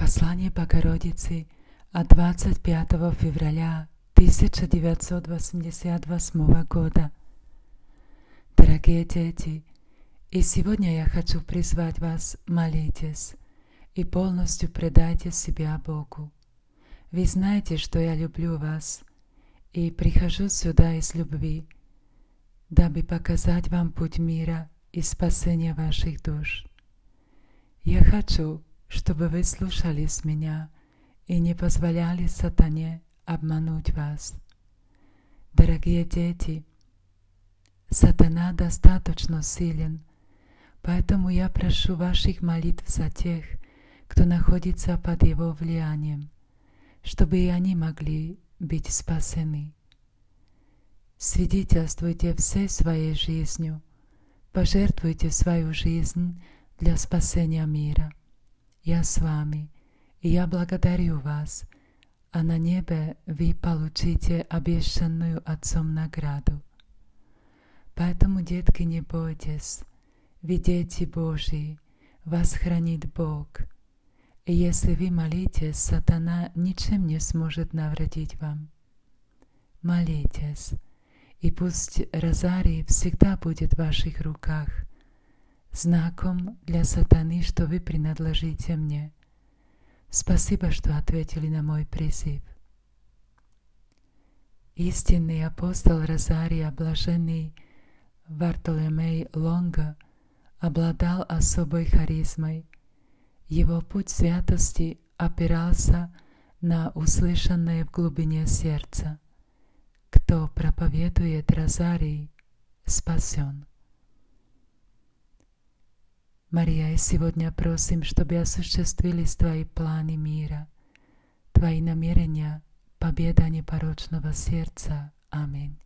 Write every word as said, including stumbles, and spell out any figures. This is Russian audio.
Послание Богородицы от двадцать пятого февраля тысяча девятьсот восемьдесят восьмого года. Дорогие дети, и сегодня я хочу призвать вас: молитесь и полностью предайте себя Богу. Вы знаете, что я люблю вас, и прихожу сюда из любви, дабы показать вам путь мира и спасения ваших душ. Я хочу, чтобы вы слушались меня и не позволяли сатане обмануть вас. Дорогие дети, сатана достаточно силен, поэтому я прошу ваших молитв за тех, кто находится под его влиянием, чтобы и они могли быть спасены. Свидетельствуйте всей своей жизнью, пожертвуйте свою жизнь для спасения мира. Я с вами, и я благодарю вас, а на небе вы получите обещанную Отцом награду. Поэтому, детки, не бойтесь, вы дети Божьи, вас хранит Бог. И если вы молитесь, сатана ничем не сможет навредить вам. Молитесь, и пусть розарий всегда будет в ваших руках, знаком для сатаны, что вы принадлежите мне. Спасибо, что ответили на мой призыв. Истинный апостол Розария, блаженный Вартоломей Лонго, обладал особой харизмой. Его путь святости опирался на услышанное в глубине сердца. Кто проповедует Розарий, спасен. Мария, и сегодня просим, чтобы осуществились Твои планы мира, Твои намерения, победа непорочного сердца. Аминь.